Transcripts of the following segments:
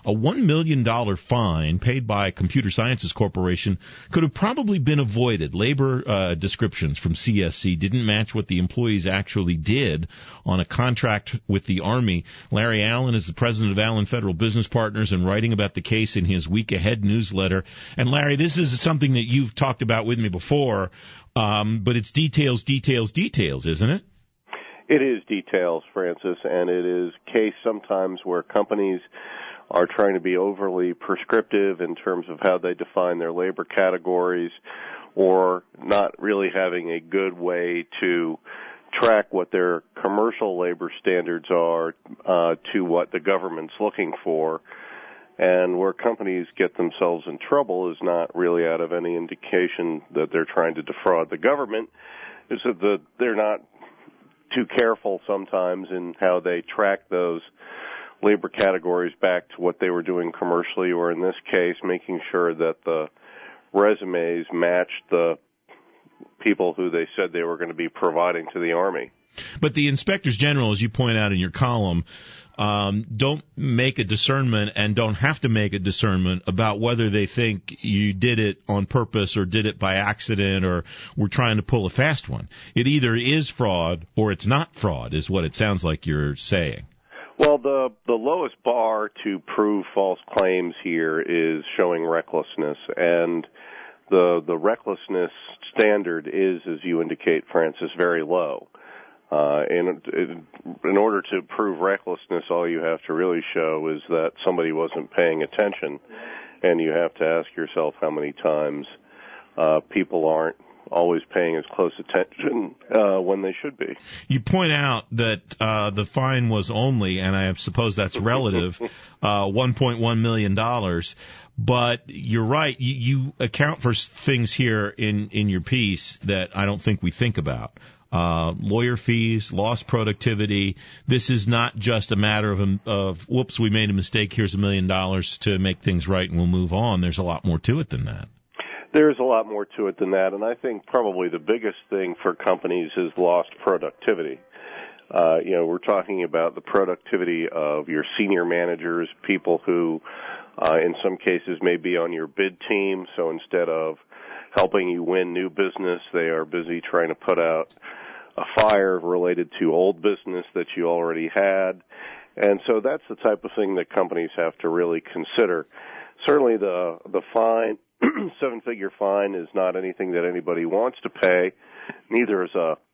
a $1 million fine paid by Computer Sciences Corporation could have probably been avoided. Labor descriptions from CSC didn't match what the employees actually did on a contract with the Army. Larry Allen is the president of Allen Federal Business Partners and writing about the case in his Week Ahead newsletter. And Larry, this is something that you've talked about with me before, but it's details, isn't it? It is details, Francis, and it is case sometimes where companies are trying to be overly prescriptive in terms of how they define their labor categories, or not really having a good way to track what their commercial labor standards are to what the government's looking for. And where companies get themselves in trouble is not really out of any indication that they're trying to defraud the government. Is that they're not too careful sometimes in how they track those labor categories back to what they were doing commercially, or in this case, making sure that the resumes matched the people who they said they were going to be providing to the Army. But the inspectors general, as you point out in your column, don't make a discernment and don't have to make a discernment about whether they think you did it on purpose or did it by accident or were trying to pull a fast one. It either is fraud or it's not fraud, is what it sounds like you're saying. Well, the lowest bar to prove false claims here is showing recklessness, and the recklessness standard is, as you indicate, Francis, very low. In order to prove recklessness, all you have to really show is that somebody wasn't paying attention, and you have to ask yourself how many times people aren't always paying as close attention when they should be. You point out that the fine was only, and I suppose that's relative, $1.1 million. But you're right. You account for things here in your piece that I don't think we think about. Lawyer fees, lost productivity. This is not just a matter of whoops, we made a mistake, here's $1 million to make things right and we'll move on. There's a lot more to it than that. There's a lot more to it than that, and I think probably the biggest thing for companies is lost productivity. We're talking about the productivity of your senior managers, people who in some cases may be on your bid team, so instead of helping you win new business, they are busy trying to put out a fire related to old business that you already had. And so that's the type of thing that companies have to really consider. Certainly the fine, seven-figure fine, is not anything that anybody wants to pay. Neither is a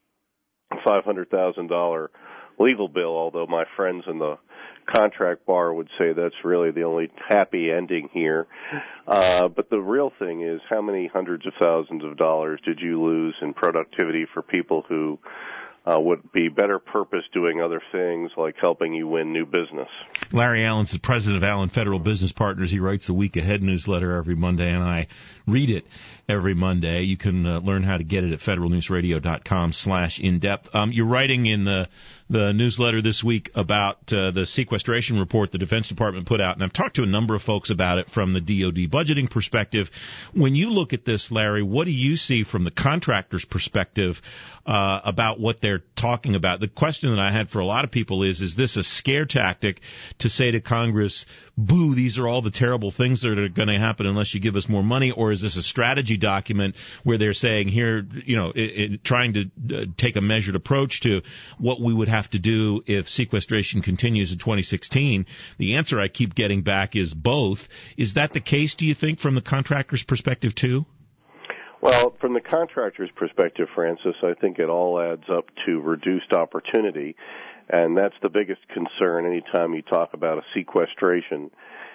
$500,000 legal bill, although my friends in the contract bar would say that's really the only happy ending here. But the real thing is, how many hundreds of thousands of dollars did you lose in productivity for people who would be better purpose doing other things like helping you win new business? Larry Allen's the president of Allen Federal Business Partners. He writes the Week Ahead newsletter every Monday, and I read it every Monday. You can learn how to get it at federalnewsradio.com/in-depth. You're writing in the newsletter this week about the sequestration report the Defense Department put out, and I've talked to a number of folks about it from the DoD budgeting perspective. When you look at this, Larry, what do you see from the contractor's perspective about what they're talking about? The question that I had for a lot of people is this a scare tactic to say to Congress, boo, these are all the terrible things that are going to happen unless you give us more money, or is this a strategy document where they're saying here, trying to take a measured approach to what we would have to do if sequestration continues in 2016? The answer I keep getting back is both. Is that the case, do you think, from the contractor's perspective too? Well, from the contractor's perspective, Francis, I think it all adds up to reduced opportunity, and that's the biggest concern anytime you talk about a sequestration.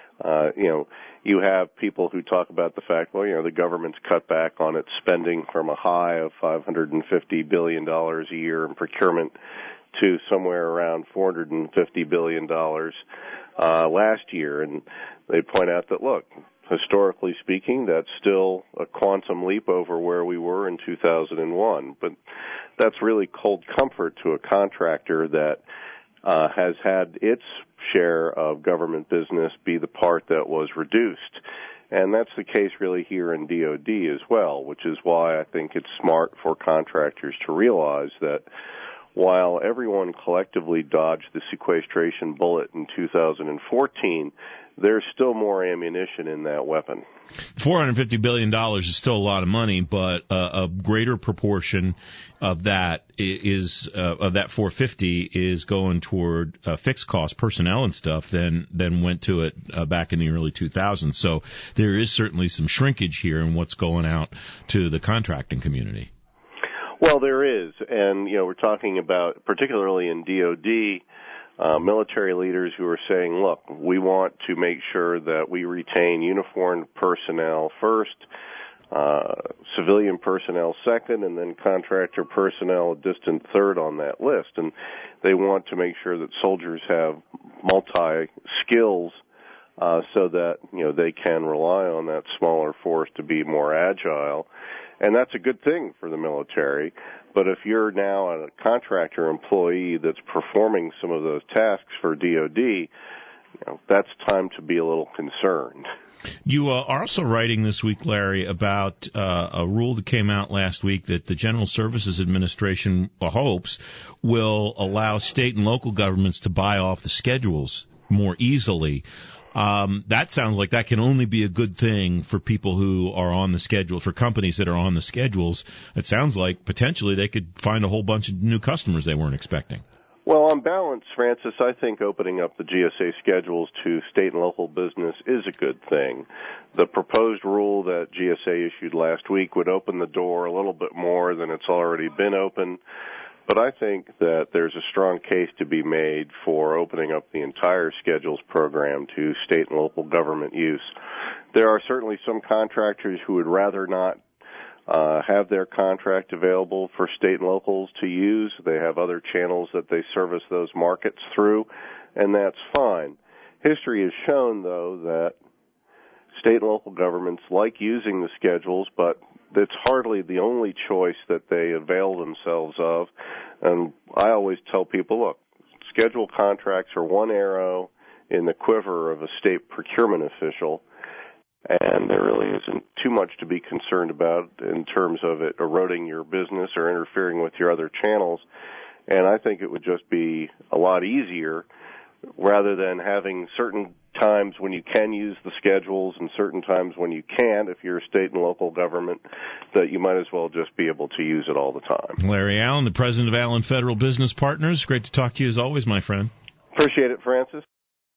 You have people who talk about the fact, the government's cut back on its spending from a high of $550 billion a year in procurement to somewhere around $450 billion last year. And they point out that, look, historically speaking, that's still a quantum leap over where we were in 2001. But that's really cold comfort to a contractor that has had its share of government business be the part that was reduced. And that's the case really here in DoD as well, which is why I think it's smart for contractors to realize that while everyone collectively dodged the sequestration bullet in 2014, there's still more ammunition in that weapon. $450 billion is still a lot of money, but a greater proportion of that is of that 450 is going toward fixed cost personnel and stuff than went to it back in the early 2000s. So there is certainly some shrinkage here in what's going out to the contracting community. Well, there is, and we're talking about particularly in DoD. Military leaders who are saying, look, we want to make sure that we retain uniformed personnel first, civilian personnel second, and then contractor personnel a distant third on that list. And they want to make sure that soldiers have multi-skills so that, they can rely on that smaller force to be more agile. And that's a good thing for the military. But if you're now a contractor employee that's performing some of those tasks for DoD, that's time to be a little concerned. You are also writing this week, Larry, about a rule that came out last week that the General Services Administration hopes will allow state and local governments to buy off the schedules more easily. That sounds like that can only be a good thing for people who are on the schedule, for companies that are on the schedules. It sounds like potentially they could find a whole bunch of new customers they weren't expecting. Well, on balance, Francis, I think opening up the GSA schedules to state and local business is a good thing. The proposed rule that GSA issued last week would open the door a little bit more than it's already been open. But I think that there's a strong case to be made for opening up the entire schedules program to state and local government use. There are certainly some contractors who would rather not have their contract available for state and locals to use. They have other channels that they service those markets through, and that's fine. History has shown, though, that state and local governments like using the schedules, but it's hardly the only choice that they avail themselves of. And I always tell people, look, schedule contracts are one arrow in the quiver of a state procurement official, and there really isn't too much to be concerned about in terms of it eroding your business or interfering with your other channels. And I think it would just be a lot easier rather than having certain times when you can use the schedules and certain times when you can't, if you're a state and local government, that you might as well just be able to use it all the time. Larry Allen, the president of Allen Federal Business Partners. Great to talk to you as always, my friend. Appreciate it, Francis.